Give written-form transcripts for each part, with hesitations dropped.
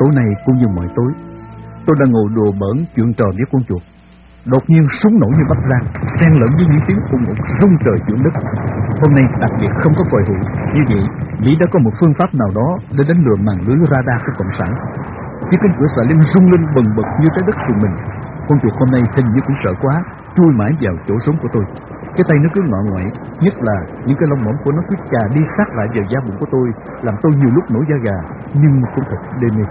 Tối nay cũng như mọi tối, tôi đang ngồi đùa bỡn chuyện trò với con chuột. Đột nhiên súng nổ như bắc giang, xen lẫn với những tiếng ùng ục rung trời chuyển đất. Hôm nay đặc biệt không có còi hụi, như vậy Mỹ đã có một phương pháp nào đó để đánh lừa màn lưới radar của cộng sản. Chiếc cánh cửa xà lim rung lên bần bật như trái đất của mình. Con chuột hôm nay hình như cũng sợ quá, chui mãi vào chỗ sống của tôi. Cái tay nó cứ ngọ ngoại, nhất là những cái lông mỏng của nó cứ chà đi sát lại vào da bụng của tôi, làm tôi nhiều lúc nổi da gà, nhưng cũng thật đê mê.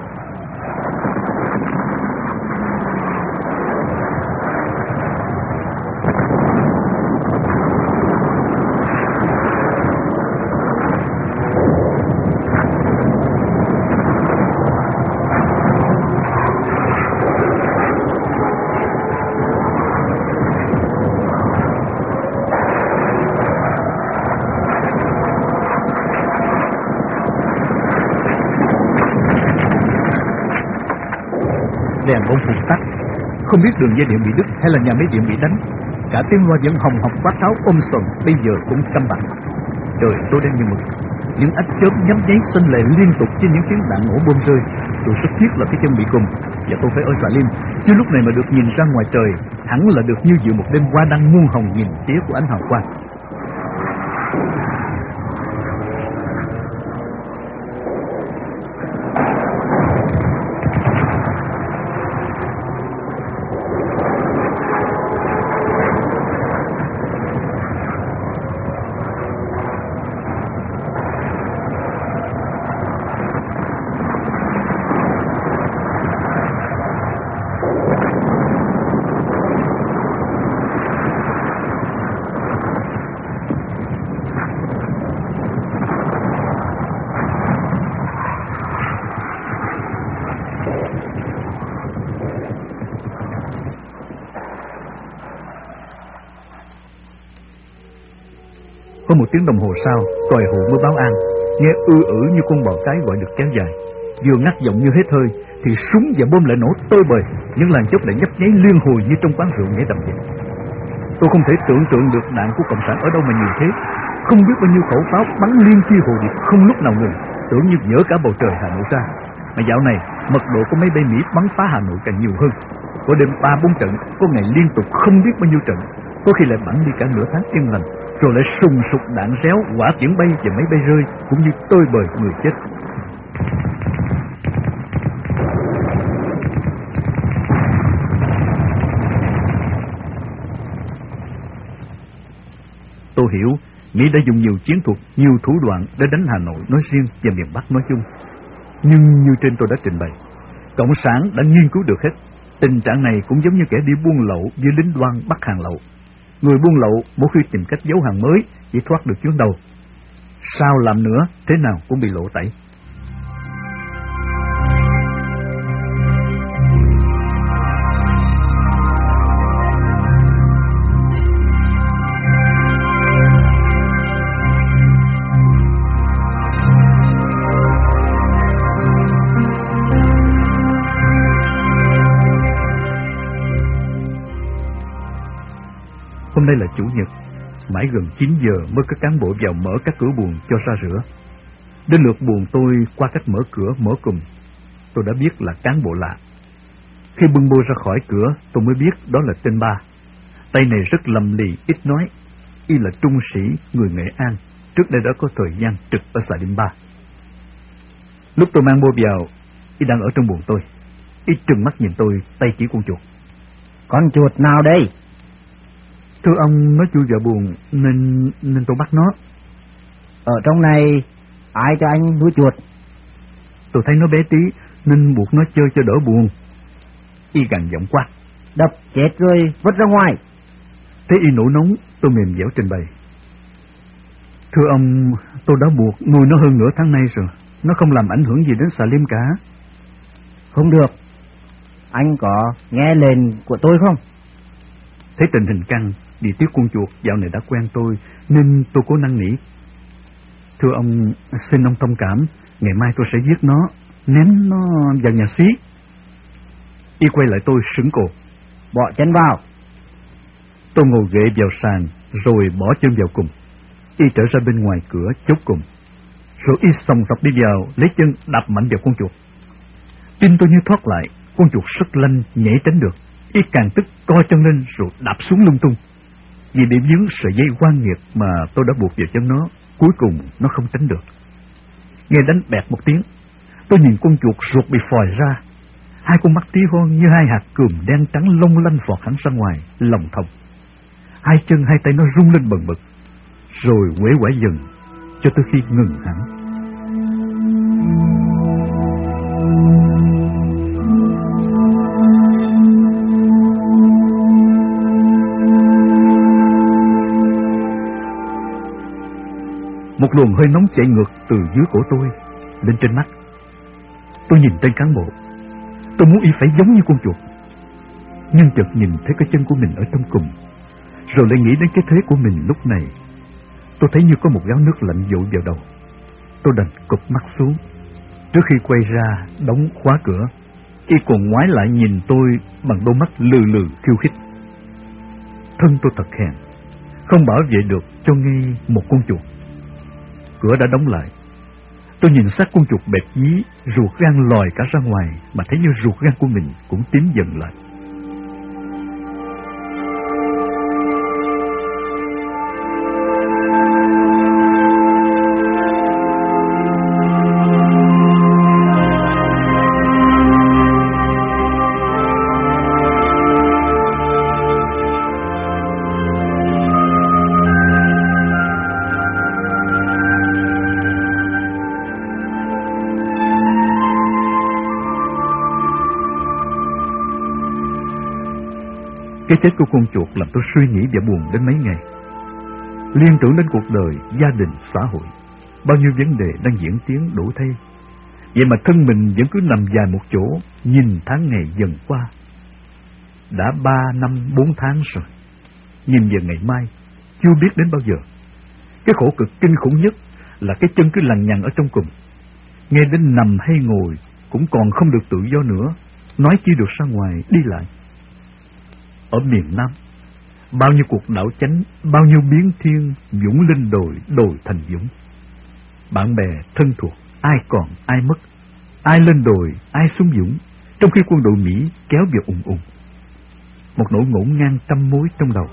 Đèn bỗng phụt tắt, không biết đường dây điện bị đứt hay là nhà máy điện bị đánh. Cả tiếng loa vẫn hồng hộc quát tháo sồn, bây giờ cũng câm bặt. Trời tối đen như mực, những ách chớp nhắm nháy xanh lệ liên tục trên những tiếng đạn nổ bom rơi. Tôi rất tiếc là cái chân bị cùm và tôi phải ở xà lim, chứ lúc này mà được nhìn ra ngoài trời, hẳn là được như dự một đêm hoa đăng muôn hồng nghìn tía của ánh hào quang. Có một tiếng đồng hồ sau, còi hụ mới báo an, nghe ư như con bò cái gọi được kéo dài. Vừa ngắt giọng như hết hơi, thì súng và bom lại nổ tơi bời, những làn chớp lại nhấp nháy liên hồi như trong quán rượu nhảy đầm vậy. Tôi không thể tưởng tượng được đạn của cộng sản ở đâu mà nhiều thế, không biết bao nhiêu khẩu pháo bắn liên chi hồ điệp không lúc nào ngừng, tưởng như nhớ cả bầu trời Hà Nội ra. Mà dạo này mật độ của máy bay Mỹ bắn phá Hà Nội càng nhiều hơn, có đêm 3-4 trận, có ngày liên tục không biết bao nhiêu trận, có khi lại bắn đi cả nửa tháng yên lành, rồi lại sùng sục đạn réo, hỏa tiễn bay và máy bay rơi, cũng như tơi bời người chết. Tôi hiểu Mỹ đã dùng nhiều chiến thuật, nhiều thủ đoạn để đánh Hà Nội nói riêng và miền Bắc nói chung. Nhưng như trên tôi đã trình bày, cộng sản đã nghiên cứu được hết. Tình trạng này cũng giống như kẻ đi buôn lậu với lính đoan bắt hàng lậu. Người buôn lậu mỗi khi tìm cách giấu hàng mới chỉ thoát được chuyến đầu, sao làm nữa thế nào cũng bị lộ tẩy. Hôm nay là Chủ nhật, mãi gần 9 giờ mới có cán bộ vào mở các cửa buồng cho ra rửa. Đến lượt buồng tôi qua cách mở cửa mở cùm, tôi đã biết là cán bộ lạ. Khi bưng bô ra khỏi cửa, tôi mới biết đó là tên Ba. Tay này rất lầm lì, ít nói. Y là trung sĩ người Nghệ An, trước đây đã có thời gian trực ở xà Lim 3. Lúc tôi mang bô vào, y đang ở trong buồng tôi. Y trừng mắt nhìn tôi, tay chỉ con chuột. Con chuột nào đây? Thưa ông, nó chui vào buồng nên tôi bắt nó. Ở trong này ai cho anh nuôi chuột? Tôi thấy nó bé tí nên buộc nó chơi cho đỡ buồn. Y gằn giọng quát. Đập chết rồi vứt ra ngoài. Thấy y nổi nóng, tôi mềm dẻo trình bày. Thưa ông, tôi đã buộc nuôi nó hơn nửa tháng nay rồi. Nó không làm ảnh hưởng gì đến xà Lim cả. Không được. Anh có nghe lệnh của tôi không? Thấy tình hình căng, vì tiếc con chuột dạo này đã quen tôi nên tôi cố năn nỉ. Thưa ông, xin ông thông cảm, ngày mai tôi sẽ giết nó, ném nó vào nhà xí. Y quay lại tôi sững cổ. Bỏ chân vào. Tôi ngồi ghệ vào sàn rồi bỏ chân vào cùng. Y trở ra bên ngoài cửa chốt cùng. Rồi y sòng sọc đi vào, lấy chân đạp mạnh vào con chuột. Tim tôi như thoát lại, con chuột rất lanh nhảy tránh được. Y càng tức co chân lên rồi đạp xuống lung tung. Vì bị vướng sợi dây oan nghiệt mà tôi đã buộc vào chân nó, cuối cùng nó không tránh được. Nghe đánh bẹt một tiếng, tôi nhìn con chuột ruột bị phòi ra. Hai con mắt tí hon như hai hạt cườm đen trắng long lanh vọt hẳn ra ngoài, lòng thòng. Hai chân hai tay nó rung lên bần bật, rồi uể oải dần cho tới khi ngừng hẳn. Một luồng hơi nóng chạy ngược từ dưới cổ tôi lên trên mắt. Tôi nhìn tên cán bộ. Tôi muốn y phải giống như con chuột, nhưng chợt nhìn thấy cái chân của mình ở trong cùng, rồi lại nghĩ đến cái thế của mình lúc này. Tôi thấy như có một gáo nước lạnh dội vào đầu. Tôi đành cụp mắt xuống. Trước khi quay ra đóng khóa cửa, y còn ngoái lại nhìn tôi bằng đôi mắt lừ lừ khiêu khích. Thân tôi thật hèn, không bảo vệ được cho ngay một con chuột. Cửa đã đóng lại. Tôi nhìn xác con chuột bẹp dí, ruột gan lòi cả ra ngoài, mà thấy như ruột gan của mình cũng tím dần lại. Cái chết của con chuột làm tôi suy nghĩ và buồn đến mấy ngày. Liên tưởng đến cuộc đời, gia đình, xã hội, bao nhiêu vấn đề đang diễn tiến đổi thay. Vậy mà thân mình vẫn cứ nằm dài một chỗ, nhìn tháng ngày dần qua. Đã 3 năm 4 tháng rồi. Nhìn về ngày mai, chưa biết đến bao giờ. Cái khổ cực kinh khủng nhất là cái chân cứ lằng nhằng ở trong cùng. Nghe đến nằm hay ngồi cũng còn không được tự do nữa, nói chi được ra ngoài đi lại. Ở miền Nam, bao nhiêu cuộc đảo chánh, bao nhiêu biến thiên, dũng lên đồi, đồi thành dũng. Bạn bè, thân thuộc, ai còn, ai mất, ai lên đồi, ai xuống dũng, trong khi quân đội Mỹ kéo vào ùng ùng. Một nỗi ngổn ngang trăm mối trong đầu.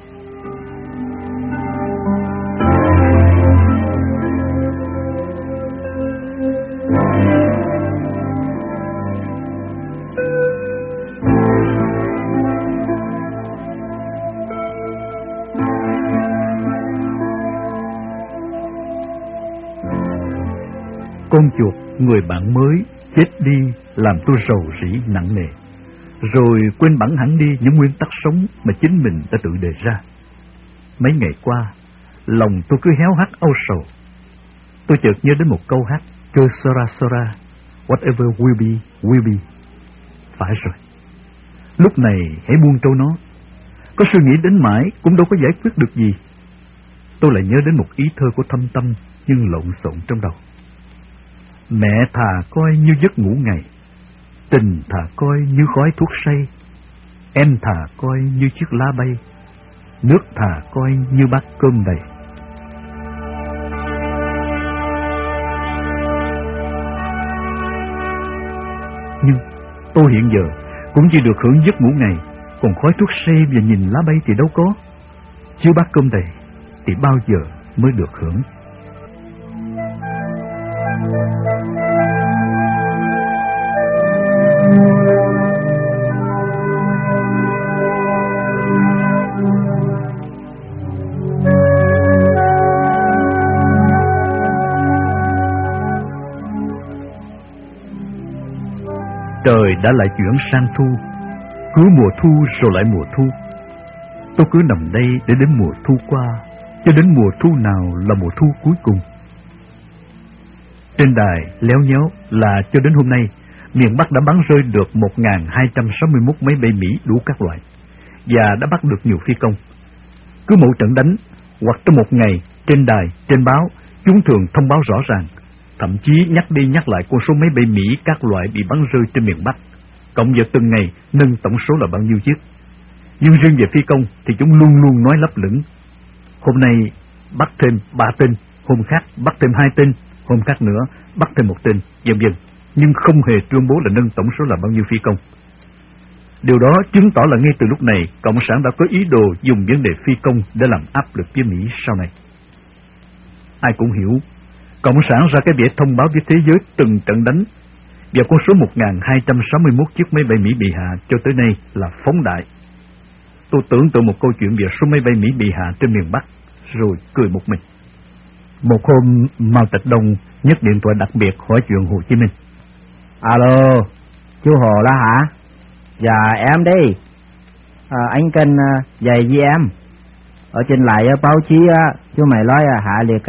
Con chuột, người bạn mới, chết đi làm tôi rầu rĩ nặng nề, rồi quên bẵng hẳn đi những nguyên tắc sống mà chính mình đã tự đề ra. Mấy ngày qua, lòng tôi cứ héo hắt âu sầu. Tôi chợt nhớ đến một câu hát Que sera sera, whatever will be. Phải rồi, lúc này hãy buông trôi nó. Có suy nghĩ đến mãi cũng đâu có giải quyết được gì. Tôi lại nhớ đến một ý thơ của Thâm Tâm nhưng lộn xộn trong đầu. Mẹ thà coi như giấc ngủ ngày, tình thà coi như khói thuốc say, em thà coi như chiếc lá bay, nước thà coi như bát cơm đầy. Nhưng tôi hiện giờ cũng chỉ được hưởng giấc ngủ ngày, còn khói thuốc say và nhìn lá bay thì đâu có. Chứ bát cơm đầy thì bao giờ mới được hưởng. Trời đã lại chuyển sang thu, cứ mùa thu rồi lại mùa thu. Tôi cứ nằm đây để đến mùa thu qua, cho đến mùa thu nào là mùa thu cuối cùng. Trên đài léo nhéo là cho đến hôm nay, miền Bắc đã bắn rơi được 1.261 máy bay Mỹ đủ các loại, và đã bắt được nhiều phi công. Cứ mỗi trận đánh, hoặc trong một ngày, trên đài, trên báo, chúng thường thông báo rõ ràng, thậm chí nhắc đi nhắc lại con số máy bay Mỹ các loại bị bắn rơi trên miền Bắc, cộng vào từng ngày nâng tổng số là bao nhiêu chiếc. Nhưng riêng về phi công thì chúng luôn luôn nói lấp lửng. Hôm nay bắt thêm 3 tên, hôm khác bắt thêm 2 tên, hôm khác nữa bắt thêm 1 tên, vân vân. nhưng không hề tuyên bố là nâng tổng số là bao nhiêu phi công. Điều đó chứng tỏ là ngay từ lúc này, Cộng sản đã có ý đồ dùng vấn đề phi công để làm áp lực với Mỹ sau này. Ai cũng hiểu, Cộng sản ra cái vẻ thông báo với thế giới từng trận đánh, và con số 1261 chiếc máy bay Mỹ bị hạ cho tới nay là phóng đại. Tôi tưởng tượng một câu chuyện về số máy bay Mỹ bị hạ trên miền Bắc, rồi cười một mình. Một hôm, Mao Trạch Đông nhấc điện thoại đặc biệt hỏi chuyện Hồ Chí Minh. Alo, chú Hồ đó hả? Dạ em đây. Anh cần giày gì em? Ở trên lại báo chí chú mày nói hạ liệt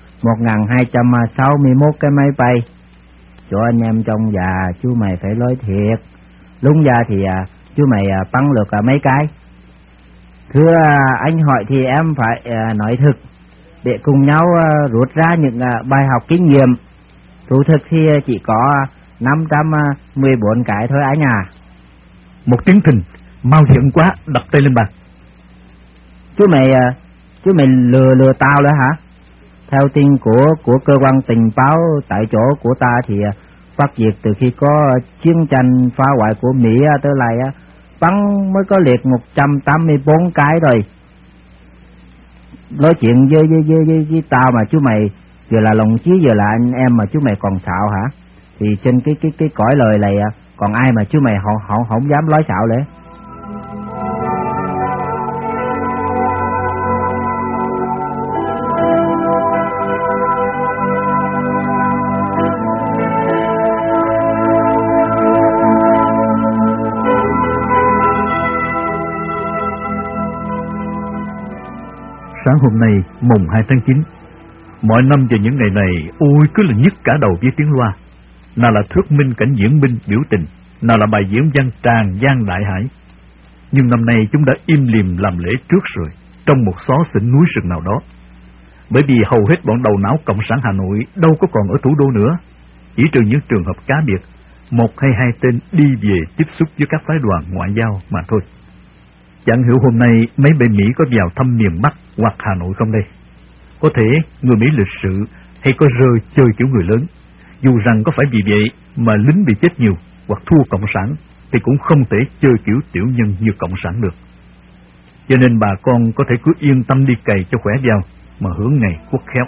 1261 cái máy bay. Cho anh em trong già chú mày phải nói thiệt. Lúc ra thì chú mày bắn được mấy cái. Thưa anh hỏi thì em phải nói thực, để cùng nhau rút ra những bài học kinh nghiệm. Thủ thực thì chỉ có 514 cái thôi anh à. Một tiếng thình, Mao giận quá đập tay lên bàn. Chú mày lừa tao đó hả? Theo tin của cơ quan tình báo tại chỗ của ta thì phát diệt từ khi có chiến tranh phá hoại của Mỹ tới lại bắn mới có liệt 184 cái rồi. Nói chuyện với tao mà chú mày vừa là đồng chí vừa là anh em mà chú mày còn xạo hả? Thì trên cái cõi lời này còn ai mà chú mày không dám nói xạo lẽ. Sáng hôm nay, mùng 2 tháng 9, mọi năm vào những ngày này, ôi cứ là nhức cả đầu với tiếng loa. Nào là thuyết minh cảnh diễn binh biểu tình, nào là bài diễn văn tràn gian đại hải. Nhưng năm nay chúng đã im lìm làm lễ trước rồi, trong một xó xỉnh núi rừng nào đó. Bởi vì hầu hết bọn đầu não Cộng sản Hà Nội đâu có còn ở thủ đô nữa, chỉ trừ những trường hợp cá biệt, một hay hai tên đi về tiếp xúc với các phái đoàn ngoại giao mà thôi. Chẳng hiểu hôm nay mấy bên Mỹ có vào thăm miền Bắc hoặc Hà Nội không đây? Có thể người Mỹ lịch sự hay có rơi chơi kiểu người lớn. Dù rằng có phải vì vậy mà lính bị chết nhiều hoặc thua Cộng sản thì cũng không thể chơi kiểu tiểu nhân như Cộng sản được. Cho nên bà con có thể cứ yên tâm đi cày cho khỏe vào mà hưởng ngày quốc khéo.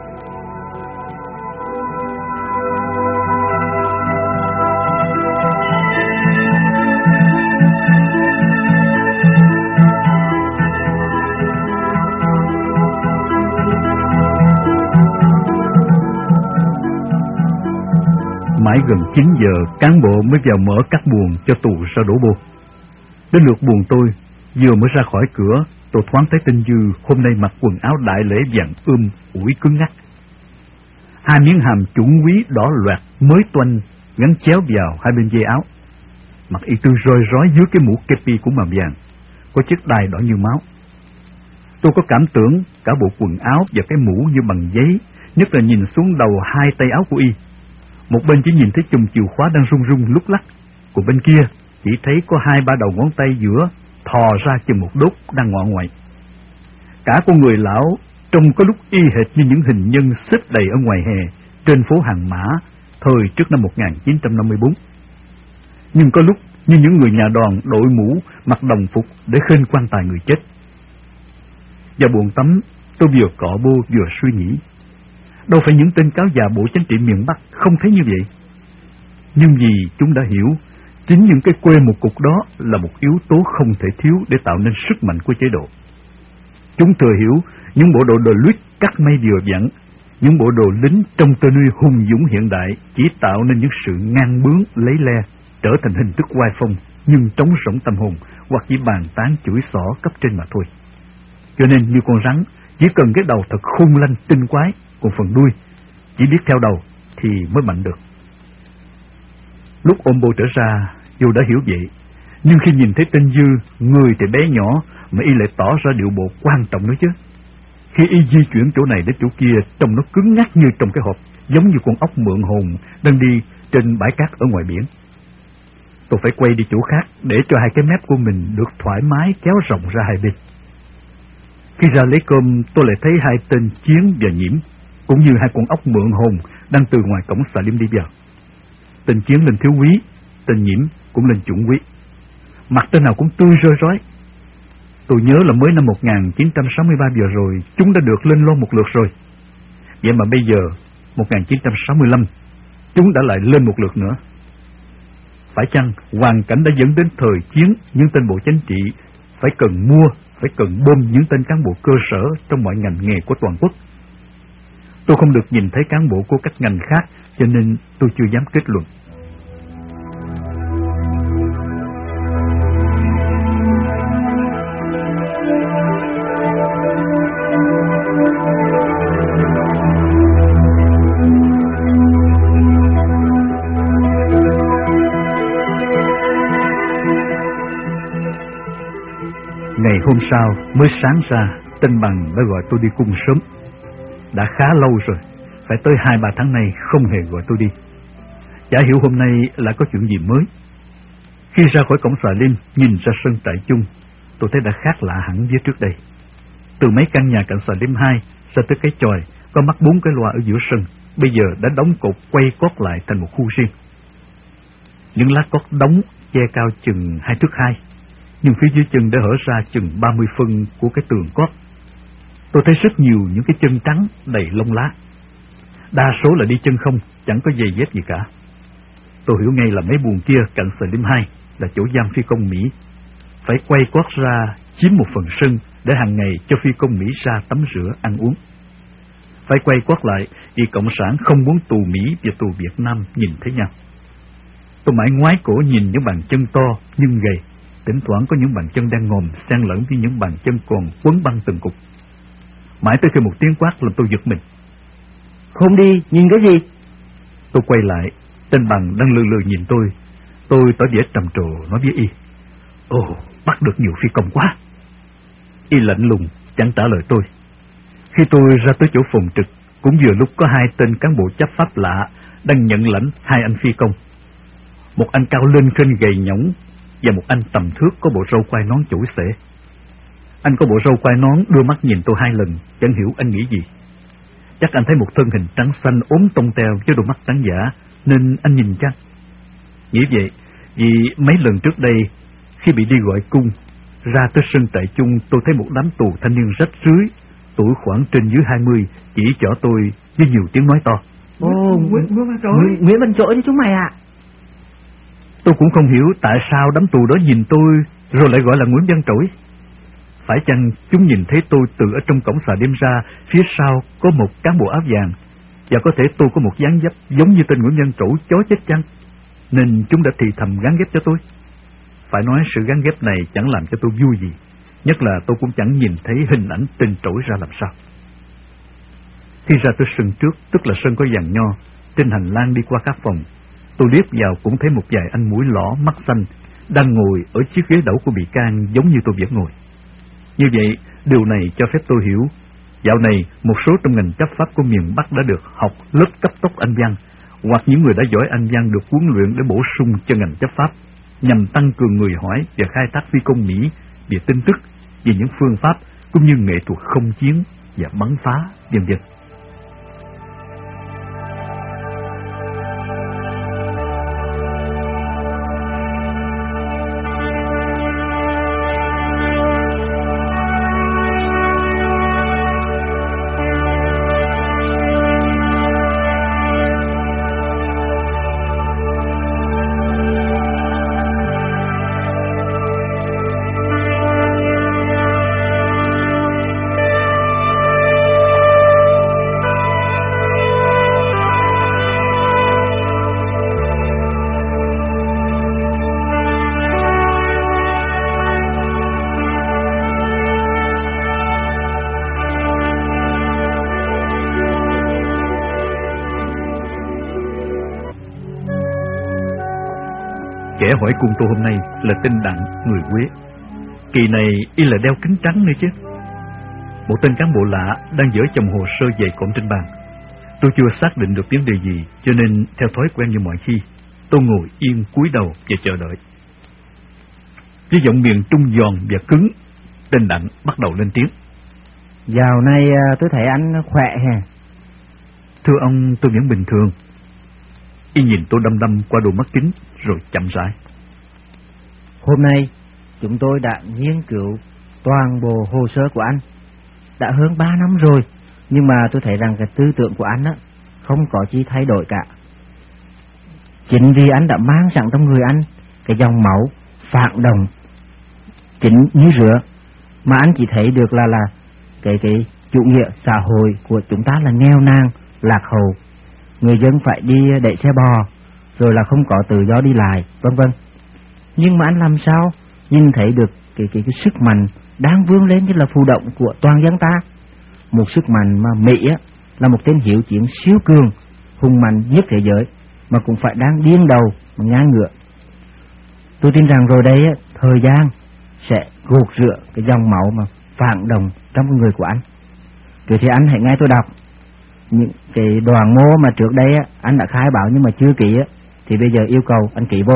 Mãi gần 9 giờ, cán bộ mới vào mở các buồng cho tù ra đổ bô. Đến lượt buồng tôi, vừa mới ra khỏi cửa, tôi thoáng thấy tên Dư hôm nay mặc quần áo đại lễ vàng ủi cứng ngắc. Hai miếng hàm chuẩn quý đỏ loẹt mới toanh gắn chéo vào hai bên dây áo. Mặt y tư roi rói dưới cái mũ kepi của màu vàng, có chiếc đai đỏ như máu. Tôi có cảm tưởng cả bộ quần áo và cái mũ như bằng giấy, nhất là nhìn xuống đầu hai tay áo của y. Một bên chỉ nhìn thấy chùm chìa khóa đang rung rung lúc lắc, còn bên kia chỉ thấy có 2-3 đầu ngón tay giữa thò ra chừng một đốt đang ngoạ ngoại. Cả con người lão trông có lúc y hệt như những hình nhân xếp đầy ở ngoài hè trên phố Hàng Mã thời trước năm 1954. Nhưng có lúc như những người nhà đoàn đội mũ mặc đồng phục để khênh quan tài người chết. Vào buồng tắm, tôi vừa cọ bô vừa suy nghĩ. Đâu phải những tên cáo già Bộ Chính trị miền Bắc không thấy như vậy. Nhưng vì chúng đã hiểu, chính những cái quê một cục đó là một yếu tố không thể thiếu để tạo nên sức mạnh của chế độ. Chúng thừa hiểu những bộ đồ luyết cắt may vừa vặn, những bộ đồ lính trong tơ nuôi hùng dũng hiện đại chỉ tạo nên những sự ngang bướng lấy le, trở thành hình thức oai phong nhưng trống rỗng tâm hồn, hoặc chỉ bàn tán chửi xỏ cấp trên mà thôi. Cho nên như con rắn, chỉ cần cái đầu thật khôn lanh tinh quái, còn phần đuôi chỉ biết theo đầu thì mới mạnh được. Lúc ôm bô trở ra, dù đã hiểu vậy, nhưng khi nhìn thấy tên Dư, người thì bé nhỏ mà y lại tỏ ra điệu bộ quan trọng nữa chứ. Khi y di chuyển chỗ này đến chỗ kia, trông nó cứng ngắc như trong cái hộp, giống như con ốc mượn hồn đang đi trên bãi cát ở ngoài biển. Tôi phải quay đi chỗ khác để cho hai cái mép của mình được thoải mái kéo rộng ra hai bên. Khi ra lấy cơm, tôi lại thấy hai tên Chiến và Nhiễm, cũng như hai con ốc mượn hồn đang từ ngoài cổng xà lim đi vào. Tên Chiến lên thiếu úy, tên Nhiễm cũng lên chuẩn úy. Mặt tên nào cũng tươi rơi rói. Tôi nhớ là mới năm 1963 vừa rồi, chúng đã được lên lô một lượt rồi. Vậy mà bây giờ, 1965, chúng đã lại lên một lượt nữa. Phải chăng hoàn cảnh đã dẫn đến thời chiến những tên bộ chính trị phải cần mua, phải cần bơm những tên cán bộ cơ sở trong mọi ngành nghề của toàn quốc? Tôi không được nhìn thấy cán bộ của các ngành khác, cho nên tôi chưa dám kết luận. Ngày hôm sau mới sáng ra, tên Bằng đã gọi tôi đi cung sớm. Đã khá lâu rồi, phải tới 2-3 tháng nay không hề gọi tôi đi. Chả hiểu hôm nay lại có chuyện gì mới. Khi ra khỏi cổng Xà Lim, nhìn ra sân trại chung, tôi thấy đã khác lạ hẳn với trước đây. Từ mấy căn nhà cạnh Xà Lim 2 ra tới cái chòi có mắc 4 cái loa ở giữa sân, bây giờ đã đóng cột quay cót lại thành một khu riêng. Những lá cót đóng che cao chừng 2 thước 2, nhưng phía dưới chân đã hở ra chừng 30 phân của cái tường cót. Tôi thấy rất nhiều những cái chân trắng đầy lông lá. Đa số là đi chân không, chẳng có giày dép gì cả. Tôi hiểu ngay là mấy buồng kia cạnh Xà Lim 2 là chỗ giam phi công Mỹ. Phải quay cót ra chiếm một phần sân để hàng ngày cho phi công Mỹ ra tắm rửa, ăn uống. Phải quay cót lại vì Cộng sản không muốn tù Mỹ và tù Việt Nam nhìn thấy nhau. Tôi mãi ngoái cổ nhìn những bàn chân to nhưng gầy, thỉnh thoảng có những bàn chân đang ngòm xen lẫn với những bàn chân còn quấn băng từng cục. Mãi tới khi một tiếng quát làm tôi giật mình. Không đi, nhìn cái gì? Tôi quay lại, tên Bằng đang lừ lừ nhìn tôi. Tôi tỏ vẻ trầm trồ nói với y: Ồ, bắt được nhiều phi công quá. Y lạnh lùng, chẳng trả lời tôi. Khi tôi ra tới chỗ phòng trực, cũng vừa lúc có 2 tên cán bộ chấp pháp lạ đang nhận lãnh 2 anh phi công. Một anh cao lên khênh gầy nhõng và một anh tầm thước có bộ râu quai nón chổi xể. Anh có bộ râu quai nón đưa mắt nhìn tôi 2 lần, chẳng hiểu anh nghĩ gì. Chắc anh thấy một thân hình trắng xanh ốm tông teo với đôi mắt trắng giả nên anh nhìn chăng? Nghĩ vậy, vì mấy lần trước đây khi bị đi gọi cung, ra tới sân trại chung tôi thấy một đám tù thanh niên rách rưới, tuổi khoảng trên dưới 20, chỉ trỏ tôi với nhiều tiếng nói to. Ồ, Nguyễn Văn Trỗi chứ chúng mày ạ. Tôi cũng không hiểu tại sao đám tù đó nhìn tôi rồi lại gọi là Nguyễn Văn Trỗi. Phải chăng chúng nhìn thấy tôi từ ở trong cổng Xà Lim ra, phía sau có một cán bộ áo vàng, và có thể tôi có một dáng dấp giống như tên Nguyễn Văn Trỗi chó chết chăng, nên chúng đã thì thầm gán ghép cho tôi. Phải nói sự gán ghép này chẳng làm cho tôi vui gì, nhất là tôi cũng chẳng nhìn thấy hình ảnh tên Trỗi ra làm sao. Khi ra tới sân trước, tức là sân có giàn nho, trên hành lang đi qua các phòng, tôi liếc vào cũng thấy một vài anh mũi lõ mắt xanh đang ngồi ở chiếc ghế đẩu của bị can giống như tôi vẫn ngồi. Như vậy, điều này cho phép tôi hiểu, dạo này một số trong ngành chấp pháp của miền Bắc đã được học lớp cấp tốc Anh văn, hoặc những người đã giỏi Anh văn được huấn luyện để bổ sung cho ngành chấp pháp, nhằm tăng cường người hỏi và khai thác phi công Mỹ về tin tức, về những phương pháp cũng như nghệ thuật không chiến và bắn phá, vân vân. Kẻ hỏi cung tôi hôm nay là tên Đặng, người Quế. Kỳ này y là đeo kính trắng nữa chứ. Một tên cán bộ lạ đang dở chồng hồ sơ dày cộm trên bàn. Tôi chưa xác định được vấn đề gì, cho nên theo thói quen như mọi khi, tôi ngồi yên cúi đầu và chờ đợi. Với giọng miền Trung giòn và cứng, tên Đặng bắt đầu lên tiếng. Dạo này tôi thấy anh khỏe hè. Thưa ông, tôi vẫn bình thường. Y nhìn tôi đăm đăm qua đôi mắt kính rồi chậm rãi. Hôm nay chúng tôi đã nghiên cứu toàn bộ hồ sơ của anh. Đã hơn 3 năm rồi, nhưng mà tôi thấy rằng cái tư tưởng của anh á không có chi thay đổi cả. Chính vì anh đã mang sẵn trong người anh cái dòng máu phản động chính như rửa, mà anh chỉ thấy được là cái chủ nghĩa xã hội của chúng ta là nghèo nàn, lạc hậu, người dân phải đi đẩy xe bò, rồi là không có tự do đi lại, vân vân. Nhưng mà anh làm sao nhìn thấy được cái sức mạnh đang vươn lên như là phù động của toàn dân ta, một sức mạnh mà Mỹ á là một tên hiếu chiến siêu cường, hùng mạnh nhất thế giới, mà cũng phải đang điên đầu mà ngang ngựa. Tôi tin rằng rồi đây á, thời gian sẽ gột rửa cái dòng máu mà phản động trong người của anh. Rồi thì anh hãy nghe tôi đọc những cái đoạn mô mà trước đây á, anh đã khai báo nhưng mà chưa ký á, thì bây giờ yêu cầu anh ký vô.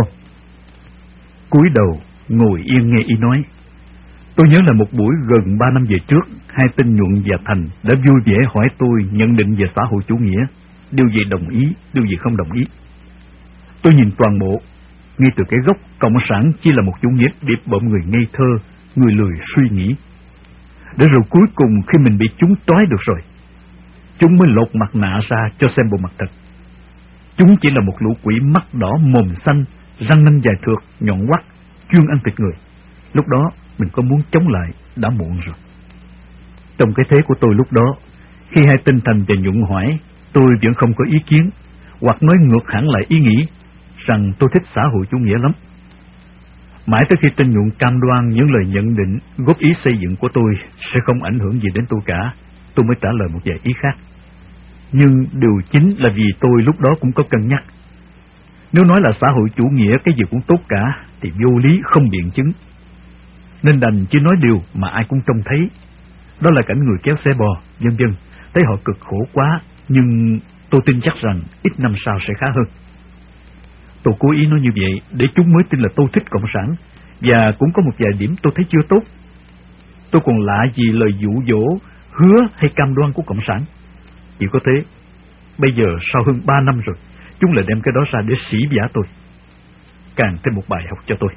Cúi đầu ngồi yên nghe Y nói. Tôi nhớ là một buổi gần 3 năm về trước, hai tên Nhuận và Thành đã vui vẻ hỏi tôi nhận định về xã hội chủ nghĩa, điều gì đồng ý, điều gì không đồng ý. Tôi nhìn toàn bộ, ngay từ cái gốc cộng sản chỉ là một chủ nghĩa điệp bợm người ngây thơ, người lười suy nghĩ. Để rồi cuối cùng khi mình bị chúng trói được rồi, chúng mới lột mặt nạ ra cho xem bộ mặt thật. Chúng chỉ là một lũ quỷ mắt đỏ mồm xanh, răng nanh dài thượt, nhọn quắt, chuyên ăn thịt người. Lúc đó mình có muốn chống lại đã muộn rồi. Trong cái thế của tôi lúc đó, khi hai tên Thành và Nhuận hỏi, tôi vẫn không có ý kiến, hoặc nói ngược hẳn lại ý nghĩ rằng tôi thích xã hội chủ nghĩa lắm. Mãi tới khi tên Nhuận cam đoan những lời nhận định, góp ý xây dựng của tôi sẽ không ảnh hưởng gì đến tôi cả, tôi mới trả lời một vài ý khác. Nhưng điều chính là vì tôi lúc đó cũng có cân nhắc. Nếu nói là xã hội chủ nghĩa cái gì cũng tốt cả thì vô lý không biện chứng, nên đành chỉ nói điều mà ai cũng trông thấy. Đó là cảnh người kéo xe bò, vân vân. Thấy họ cực khổ quá, nhưng tôi tin chắc rằng ít năm sau sẽ khá hơn. Tôi cố ý nói như vậy để chúng mới tin là tôi thích cộng sản, và cũng có một vài điểm tôi thấy chưa tốt. Tôi còn lạ gì lời dụ dỗ, hứa hay cam đoan của cộng sản. Chỉ có thế, bây giờ sau hơn 3 năm rồi, chúng lại đem cái đó ra để sỉ vả tôi, càng thêm một bài học cho tôi.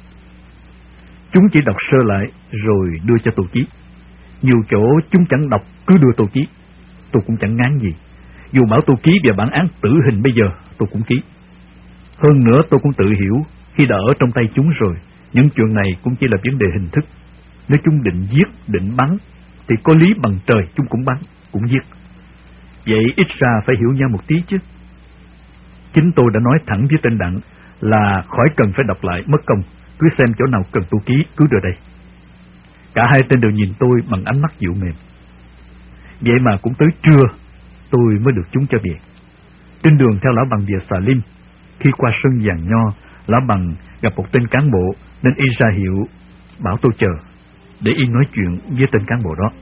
Chúng chỉ đọc sơ lại rồi đưa cho tôi ký. Nhiều chỗ chúng chẳng đọc, cứ đưa tôi ký. Tôi cũng chẳng ngán gì. Dù bảo tôi ký về bản án tử hình bây giờ, tôi cũng ký. Hơn nữa tôi cũng tự hiểu, khi đã ở trong tay chúng rồi, những chuyện này cũng chỉ là vấn đề hình thức. Nếu chúng định giết, định bắn, thì có lý bằng trời chúng cũng bắn, cũng giết. Vậy ít ra phải hiểu nhau một tí chứ. Chính tôi đã nói thẳng với tên Đặng là khỏi cần phải đọc lại mất công, cứ xem chỗ nào cần tôi ký, cứ đưa đây. Cả hai tên đều nhìn tôi bằng ánh mắt dịu mềm. Vậy mà cũng tới trưa tôi mới được chúng cho về. Trên đường theo lão bằng về Xà Lim, khi qua sân Giàn Nho, lão bằng gặp một tên cán bộ nên y ra hiệu bảo tôi chờ để y nói chuyện với tên cán bộ đó.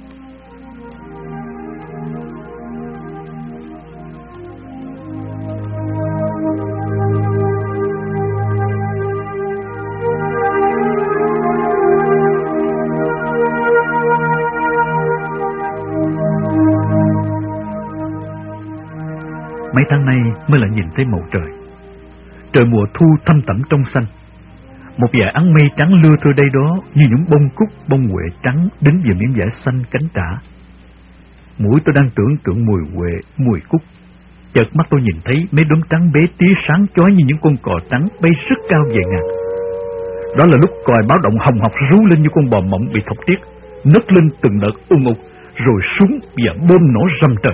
Mấy tháng nay mới lại nhìn thấy màu trời. Trời mùa thu thâm thẳm trong xanh. Một vài áng mây trắng lưa thưa đây đó như những bông cúc, bông huệ trắng đến về miếng vải xanh cánh trả. Mũi tôi đang tưởng tượng mùi huệ, mùi cúc. Chợt mắt tôi nhìn thấy mấy đốm trắng bé tí sáng chói như những con cò trắng bay rất cao về ngàn. Đó là lúc còi báo động hồng hộc rú lên như con bò mộng bị thọc tiết, nấc lên từng đợt ung ục, rồi súng và bom nổ rầm trời.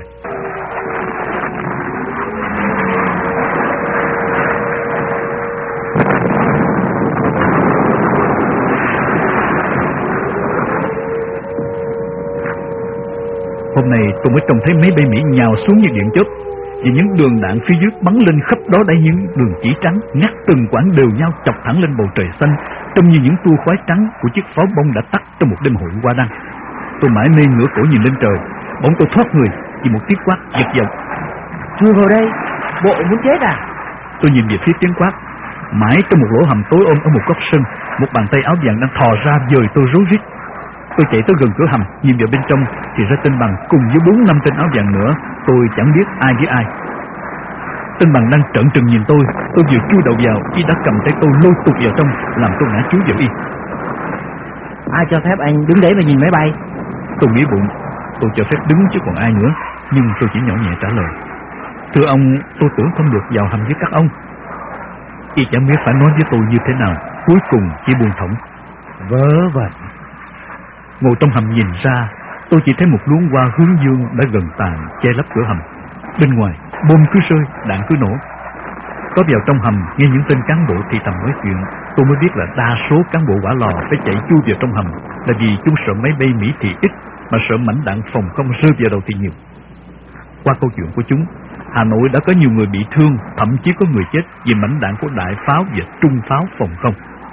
Hôm nay tôi mới trông thấy mấy bay Mỹ nhào xuống như điện chớp, và những đường đạn phía dưới bắn lên khắp đó đã những đường chỉ trắng ngắt từng quãng đều nhau chọc thẳng lên bầu trời xanh, trông như những tua khói trắng của chiếc pháo bông đã tắt trong một đêm hội hoa đăng. Tôi mãi mê ngửa cổ nhìn lên trời, bỗng tôi thoát người vì một tiếng quát giật giọng: "Chui vào đây, bộ muốn chết à?" Tôi nhìn về phía tiếng quát. Mãi trong một lỗ hầm tối ôm ở một góc sân, một bàn tay áo vàng đang thò ra dời tôi rối rít. Tôi chạy tới gần cửa hầm, nhìn vào bên trong thì ra tên Bằng cùng với 4-5 tên áo vàng nữa, tôi chẳng biết ai với ai. Tên Bằng đang trợn trừng nhìn tôi vừa chui đầu vào, y đã cầm tay tôi lôi tụt vào trong, làm tôi ngã chúi vào y. Ai cho phép anh đứng đấy mà nhìn máy bay? Tôi nghĩ bụng, tôi cho phép đứng chứ còn ai nữa, nhưng tôi chỉ nhỏ nhẹ trả lời. Thưa ông, tôi tưởng không được vào hầm với các ông. Y chẳng biết phải nói với tôi như thế nào, cuối cùng chỉ buông thõng. Vớ vẩn. Ngồi trong hầm nhìn ra, tôi chỉ thấy một luống hoa hướng dương đã gần tàn che lấp cửa hầm. Bên ngoài, bom cứ rơi, đạn cứ nổ. Có vào trong hầm, nghe những tên cán bộ thì thầm nói chuyện, tôi mới biết là đa số cán bộ hỏa lò phải chạy chui vào trong hầm là vì chúng sợ máy bay Mỹ thì ít, mà sợ mảnh đạn phòng không rơi vào đầu thì nhiều. Qua câu chuyện của chúng, Hà Nội đã có nhiều người bị thương, thậm chí có người chết vì mảnh đạn của đại pháo và trung pháo phòng không.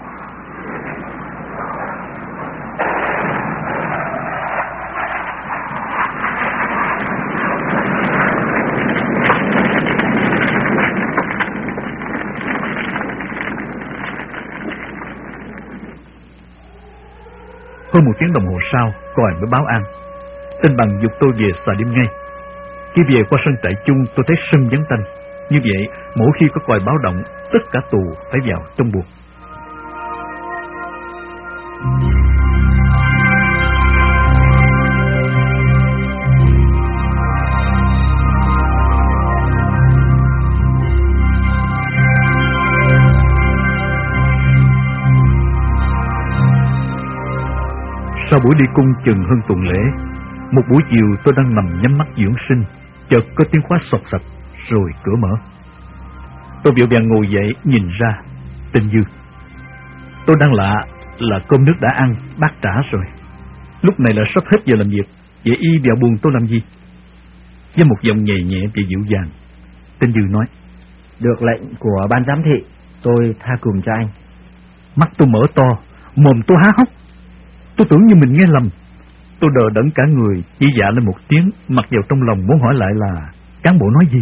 Hơn 1 tiếng đồng hồ sau, còi mới báo an. Tên Bằng giục tôi về xà đêm ngay. Khi về qua sân trại chung, tôi thấy sân vắng tanh. Như vậy, mỗi khi có còi báo động, tất cả tù phải vào trong buồng. Sau buổi đi cung chừng hơn tuần lễ, một buổi chiều tôi đang nằm nhắm mắt dưỡng sinh, chợt có tiếng khóa sột sạch, rồi cửa mở. Tôi vội vàng ngồi dậy nhìn ra, Tên Dư. Tôi đang lạ là cơm nước đã ăn, bác trả rồi. Lúc này là sắp hết giờ làm việc, vậy y vào buồng tôi làm gì? Với một giọng nhẹ nhẹ và dịu dàng, Tên Dư nói: Được lệnh của ban giám thị, tôi tha cùng cho anh. Mắt tôi mở to, mồm tôi há hốc. Tôi tưởng như mình nghe lầm. Tôi đờ đẫn cả người, chỉ dạ lên một tiếng, mặc vào trong lòng muốn hỏi lại là cán bộ nói gì.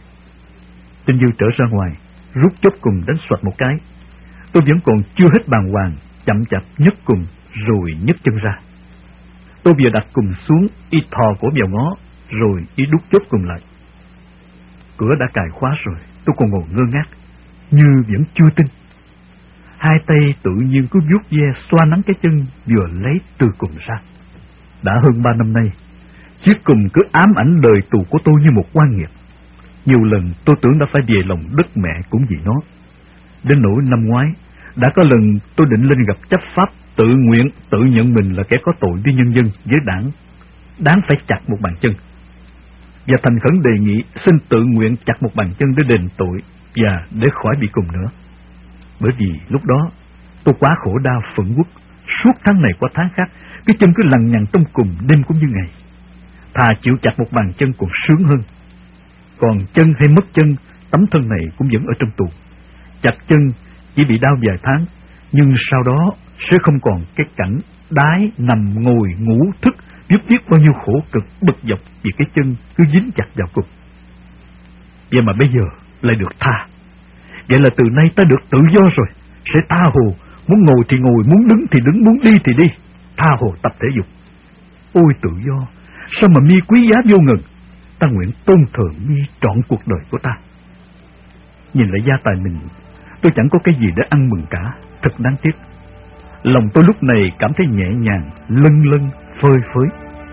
Tên Dư trở ra ngoài, rút chốt cùng đánh xoạch một cái. Tôi vẫn còn chưa hết bàng hoàng, chậm chạp nhấc cùng rồi nhấc chân ra. Tôi vừa đặt cùng xuống, y thò cổ vào ngó, rồi y đút chốt cùng lại. Cửa đã cài khóa rồi, tôi còn ngồi ngơ ngác, như vẫn chưa tin. Hai tay tự nhiên cứ vuốt ve xoa nắng cái chân vừa lấy từ cùng ra. Đã hơn 3 năm nay, chiếc cùm cứ ám ảnh đời tù của tôi như một oan nghiệt. Nhiều lần tôi tưởng đã phải về lòng đất mẹ cũng vì nó. Đến nỗi năm ngoái, đã có lần tôi định lên gặp chấp pháp, tự nguyện tự nhận mình là kẻ có tội với nhân dân, với đảng, đáng phải chặt một bàn chân. Và thành khẩn đề nghị xin tự nguyện chặt một bàn chân để đền tội và để khỏi bị cùm nữa. Bởi vì lúc đó tôi quá khổ đau phẫn uất, suốt tháng này qua tháng khác, cái chân cứ lằng nhằng trong cùm đêm cũng như ngày. Thà chịu chặt một bàn chân còn sướng hơn. Còn chân hay mất chân, tấm thân này cũng vẫn ở trong tù. Chặt chân chỉ bị đau vài tháng, nhưng sau đó sẽ không còn cái cảnh đái, nằm, ngồi, ngủ, thức, biết bao nhiêu khổ cực bực dọc vì cái chân cứ dính chặt vào cùm. Vậy mà bây giờ lại được tha. Vậy là từ nay ta được tự do rồi, sẽ tha hồ, muốn ngồi thì ngồi, muốn đứng thì đứng, muốn đi thì đi, tha hồ tập thể dục. Ôi tự do, sao mà mi quý giá vô ngần, ta nguyện tôn thờ mi trọn cuộc đời của ta. Nhìn lại gia tài mình, tôi chẳng có cái gì để ăn mừng cả, thật đáng tiếc. Lòng tôi lúc này cảm thấy nhẹ nhàng, lâng lâng, phơi phới.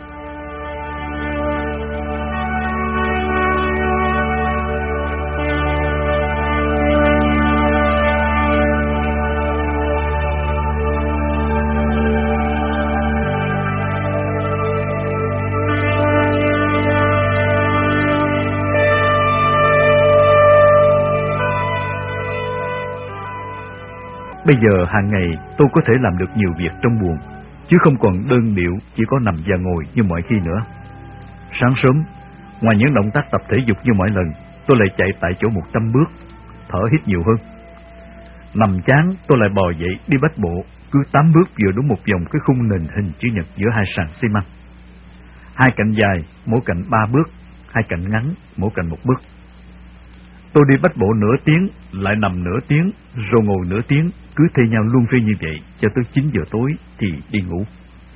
Bây giờ hàng ngày tôi có thể làm được nhiều việc trong buồng, chứ không còn đơn điệu chỉ có nằm và ngồi như mọi khi nữa. Sáng sớm, ngoài những động tác tập thể dục như mọi lần, tôi lại chạy tại chỗ 100 bước, thở hít nhiều hơn. Nằm chán, tôi lại bò dậy đi bách bộ, cứ 8 bước vừa đúng một vòng cái khung nền hình chữ nhật giữa hai sàn xi măng. Hai cạnh dài, mỗi cạnh 3 bước, hai cạnh ngắn, mỗi cạnh 1 bước. Tôi đi bách bộ nửa tiếng, lại nằm nửa tiếng, rồi ngồi nửa tiếng, cứ thay nhau luân phiên như vậy, cho tới 9 giờ tối thì đi ngủ.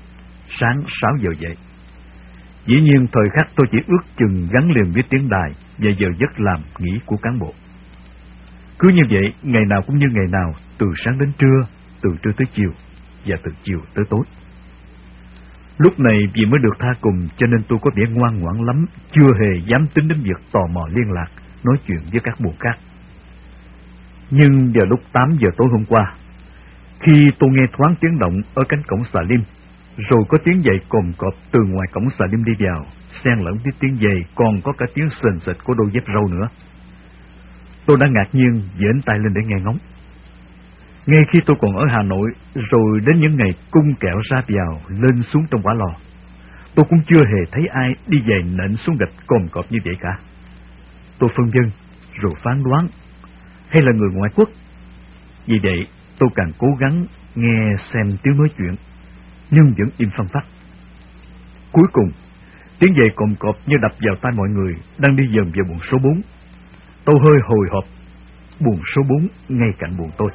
Sáng 6 giờ dậy. Dĩ nhiên thời khắc tôi chỉ ước chừng gắn liền với tiếng đài, và giờ giấc làm nghỉ của cán bộ. Cứ như vậy, ngày nào cũng như ngày nào, từ sáng đến trưa, từ trưa tới chiều, và từ chiều tới tối. Lúc này vì mới được tha cùng cho nên tôi có vẻ ngoan ngoãn lắm, chưa hề dám tính đến việc tò mò liên lạc, nói chuyện với các buồng khác. Nhưng vào lúc 8 giờ tối hôm qua, khi tôi nghe thoáng tiếng động ở cánh cổng xà lim, rồi có tiếng giày cồm cộp từ ngoài cổng xà lim đi vào, xen lẫn với tiếng giày còn có cả tiếng sền sệt của đôi dép râu nữa. Tôi đã ngạc nhiên giễn tay lên để nghe ngóng. Ngay khi tôi còn ở Hà Nội, rồi đến những ngày cung kẹo ra vào, lên xuống trong quả lò, tôi cũng chưa hề thấy ai đi giày nện xuống gạch cồm cộp như vậy cả. Tôi phân vân, rồi phán đoán, hay là người ngoại quốc. Vì vậy, tôi càng cố gắng nghe xem tiếng nói chuyện, nhưng vẫn im phăng phắc. Cuối cùng, tiếng giày cồm cộp như đập vào tai mọi người đang đi dần về buồng số 4. Tôi hơi hồi hộp, buồng số 4 ngay cạnh buồng tôi.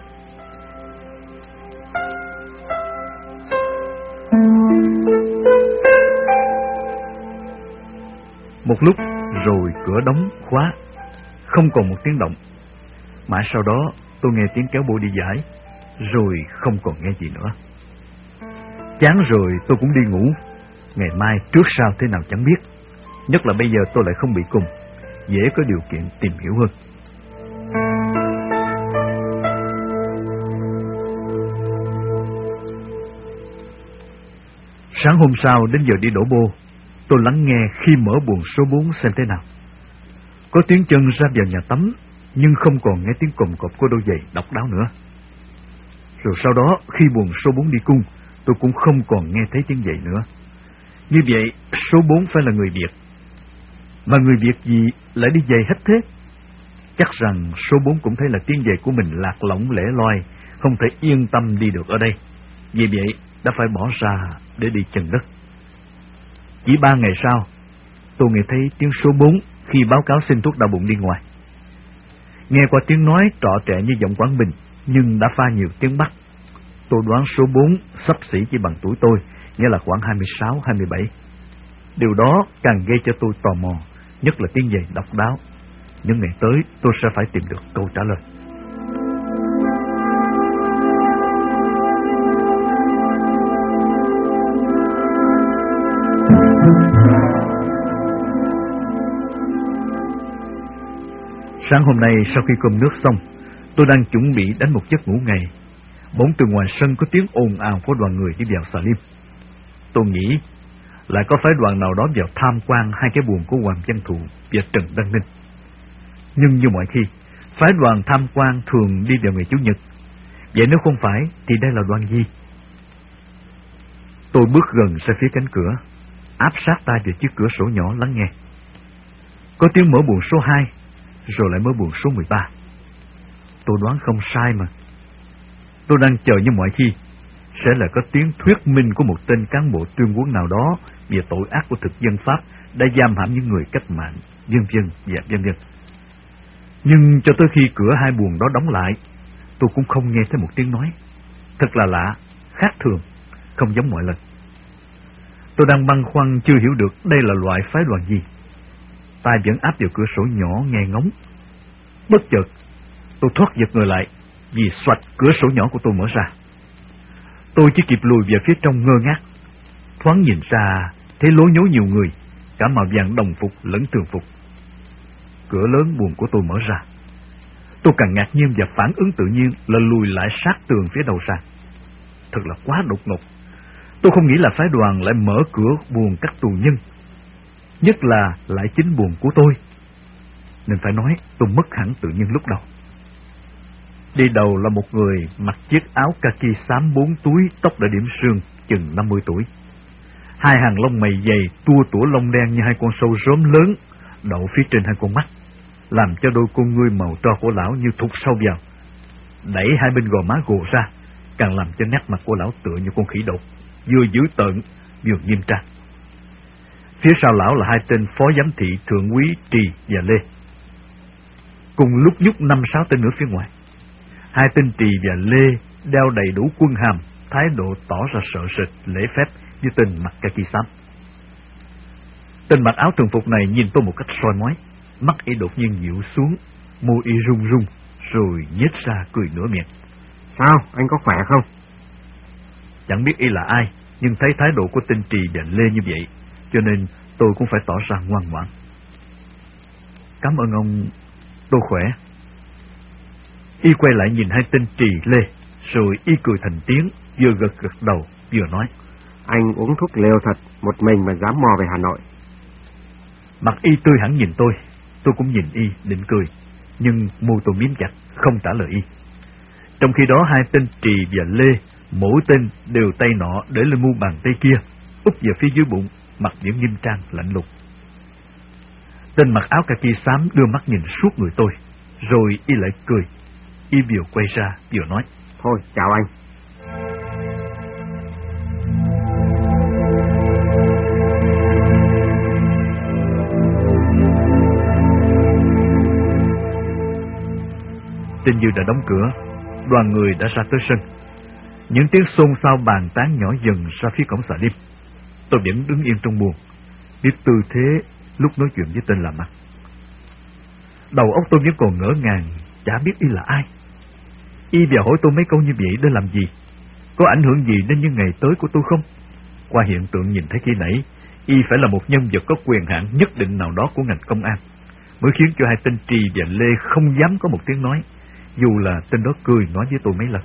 Một lúc rồi cửa đóng khóa, không còn một tiếng động. Mãi sau đó tôi nghe tiếng kéo bô đi giải, rồi không còn nghe gì nữa. Chán rồi tôi cũng đi ngủ. Ngày mai trước sau thế nào chẳng biết. Nhất là bây giờ tôi lại không bị cùng, dễ có điều kiện tìm hiểu hơn. Sáng hôm sau đến giờ đi đổ bô, tôi lắng nghe khi mở buồng số 4 xem thế nào. Có tiếng chân ra vào nhà tắm, nhưng không còn nghe tiếng cồm cộp của đôi giày độc đáo nữa. Rồi sau đó khi buồng số 4 đi cung, tôi cũng không còn nghe thấy tiếng giày nữa. Như vậy số 4 phải là người Việt. Mà người Việt gì lại đi giày hết thế? Chắc rằng số 4 cũng thấy là tiếng giày của mình lạc lõng lẻ loi, không thể yên tâm đi được ở đây. Vì vậy đã phải bỏ ra để đi chân đất. Chỉ 3 ngày sau, tôi nghe thấy tiếng số 4 khi báo cáo xin thuốc đau bụng đi ngoài. Nghe qua tiếng nói trọ trẻ như giọng Quảng Bình, nhưng đã pha nhiều tiếng Bắc. Tôi đoán số 4 xấp xỉ chỉ bằng tuổi tôi, nghĩa là khoảng 26-27. Điều đó càng gây cho tôi tò mò, nhất là tiếng giày độc đáo. Những ngày tới tôi sẽ phải tìm được câu trả lời. Sáng hôm nay sau khi cơm nước xong, tôi đang chuẩn bị đánh một giấc ngủ ngày. Bỗng từ ngoài sân có tiếng ồn ào của đoàn người đi vào xà lim. Tôi nghĩ lại có phái đoàn nào đó vào tham quan hai cái buồng của Hoàng Văn Thụ và Trần Đăng Ninh. Nhưng như mọi khi, phái đoàn tham quan thường đi vào ngày Chủ nhật. Vậy nếu không phải thì đây là đoàn gì? Tôi bước gần ra phía cánh cửa, áp sát tai vào chiếc cửa sổ nhỏ lắng nghe. Có tiếng mở buồng số 2, rồi lại mở buồng số 13. Tôi đoán không sai mà. Tôi đang chờ như mọi khi sẽ là có tiếng thuyết minh của một tên cán bộ tuyên quân nào đó về tội ác của thực dân Pháp đã giam hãm những người cách mạng, vân vân và vân vân. Nhưng cho tới khi cửa hai buồng đó đóng lại, tôi cũng không nghe thấy một tiếng nói. Thật là lạ, khác thường, không giống mọi lần. Tôi đang băn khoăn chưa hiểu được đây là loại phái đoàn gì. Tai vẫn áp vào cửa sổ nhỏ nghe ngóng. Bất chợt, tôi thoát giật người lại vì xoạch cửa sổ nhỏ của tôi mở ra. Tôi chỉ kịp lùi về phía trong ngơ ngác. Thoáng nhìn ra thấy lố nhố nhiều người, cả màu vàng đồng phục lẫn thường phục. Cửa lớn buồng của tôi mở ra. Tôi càng ngạc nhiên và phản ứng tự nhiên là lùi lại sát tường phía đầu sang. Thật là quá đột ngột. Tôi không nghĩ là phái đoàn lại mở cửa buồng các tù nhân, nhất là lại chính buồng của tôi. Nên phải nói tôi mất hẳn tự nhiên lúc đầu. Đi đầu là một người mặc chiếc áo kaki xám 4 túi, tóc đã điểm sương, chừng 50 tuổi. Hai hàng lông mày dày tua tủa lông đen như hai con sâu róm lớn đậu phía trên hai con mắt, làm cho đôi con ngươi màu tro của lão như thụt sâu vào. Đẩy hai bên gò má gồ ra, càng làm cho nét mặt của lão tựa như con khỉ đột, vừa dữ tợn vừa nghiêm trang. Phía sau lão là hai tên phó giám thị thượng úy Trì và Lê, cùng lúc nhúc 5-6 tên nữa phía ngoài. Hai tên Trì và Lê đeo đầy đủ quân hàm, thái độ tỏ ra sợ sệt, lễ phép như tên mặc kaki xám. Tên mặc áo thường phục này nhìn tôi một cách soi mói, Mắt y đột nhiên dịu xuống, môi y run run, rồi nhếch ra cười nửa miệng. Sao, anh có khỏe không? Chẳng biết y là ai, nhưng thấy thái độ của tên Trì và Lê như vậy, cho nên tôi cũng phải tỏ ra ngoan ngoãn. Cảm ơn ông, tôi khỏe. Y quay lại nhìn hai tên Trì Lê, rồi y cười thành tiếng, vừa gật gật đầu, vừa nói. Anh uống thuốc liều thật, một mình mà dám mò về Hà Nội. Mặt y tươi hẳn nhìn tôi cũng nhìn y định cười, nhưng môi tôi miếm chặt, không trả lời y. Trong khi đó hai tên Trì và Lê, mỗi tên đều tay nọ để lên mu bàn tay kia, úp về phía dưới bụng, mặt vẫn nghiêm trang lạnh lùng. Tên mặc áo kaki xám đưa mắt nhìn suốt người tôi, rồi y lại cười. Y vừa quay ra vừa nói. Thôi, chào anh. Tên Như đã đóng cửa, đoàn người đã ra tới sân. Những tiếng xôn xao bàn tán nhỏ dần ra phía cổng xà lim. Tôi vẫn đứng yên trong buồng, biết tư thế lúc nói chuyện với tên lạ mặt. Đầu óc tôi vẫn còn ngỡ ngàng, chả biết y là ai. Y vào hỏi tôi mấy câu như vậy để làm gì? Có ảnh hưởng gì đến những ngày tới của tôi không? Qua hiện tượng nhìn thấy khi nãy, y phải là một nhân vật có quyền hạn nhất định nào đó của ngành công an, mới khiến cho hai tên Trì và Lê không dám có một tiếng nói, dù là tên đó cười nói với tôi mấy lần.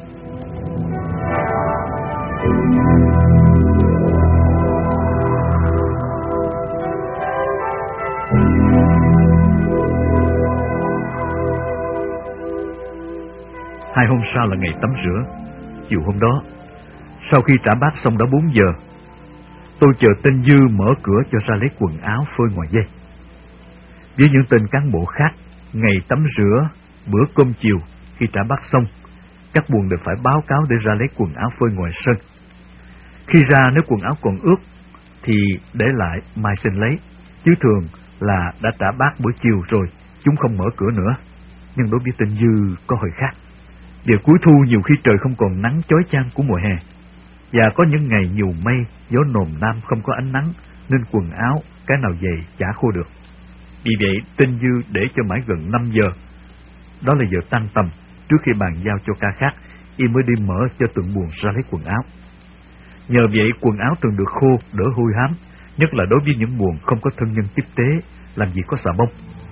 Hai hôm sau là ngày tắm rửa. Chiều hôm đó, sau khi trả bát xong đã 4 giờ, tôi chờ tên Dư mở cửa cho ra lấy quần áo phơi ngoài dây. Với những tên cán bộ khác, ngày tắm rửa, bữa cơm chiều, khi trả bát xong, các buồng đều phải báo cáo để ra lấy quần áo phơi ngoài sân. Khi ra nếu quần áo còn ướt thì để lại mai xin lấy, chứ thường là đã trả bát bữa chiều rồi, chúng không mở cửa nữa. Nhưng đối với tên Dư có hơi khác. Vì cuối thu nhiều khi trời không còn nắng chói chang của mùa hè, và có những ngày nhiều mây, gió nồm nam không có ánh nắng, nên quần áo cái nào dày chả khô được. Vì vậy tên Dư để cho mãi gần 5 giờ, đó là giờ tan tầm, trước khi bàn giao cho ca khác, y mới đi mở cho từng buồng ra lấy quần áo. Nhờ vậy quần áo thường được khô, đỡ hôi hám, nhất là đối với những buồng không có thân nhân tiếp tế, làm gì có xà bông.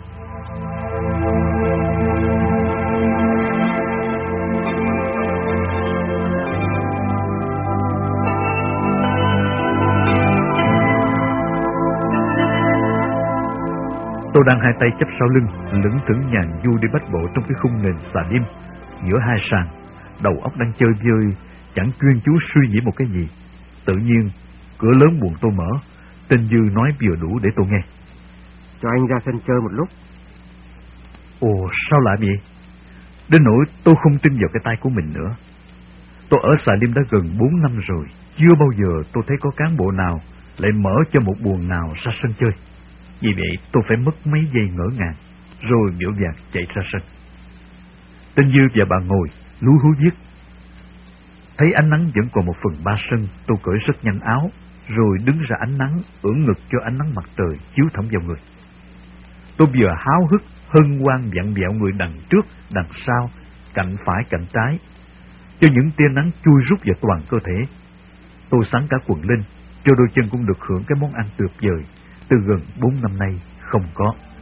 Tôi đang hai tay chắp sau lưng, lững thững nhàn du đi bách bộ trong cái khung nền xà lim giữa hai sàn, đầu óc đang chơi vơi, chẳng chuyên chú suy nghĩ một cái gì. Tự nhiên cửa lớn buồng tôi mở, tên Dư nói vừa đủ để tôi nghe. Cho anh ra sân chơi một lúc. Ồ, sao lại vậy? Đến nỗi tôi không tin vào cái tay của mình nữa. Tôi ở xà lim đã gần 4 năm rồi, chưa bao giờ tôi thấy có cán bộ nào lại mở cho một buồng nào ra sân chơi. Vì vậy tôi phải mất mấy giây ngỡ ngàng, rồi vội vàng chạy ra sân. Tên Dư và bà ngồi lúi húi viết. Thấy ánh nắng vẫn còn 1/3 sân, tôi cởi rất nhanh áo, rồi đứng ra ánh nắng, ưỡn ngực cho ánh nắng mặt trời chiếu thẳng vào người. Tôi vừa háo hức, hân hoan vặn vẹo người đằng trước, đằng sau, cạnh phải, cạnh trái, cho những tia nắng chui rút vào toàn cơ thể. Tôi sắn cả quần lên, cho đôi chân cũng được hưởng cái món ăn tuyệt vời từ gần 4 năm nay không có.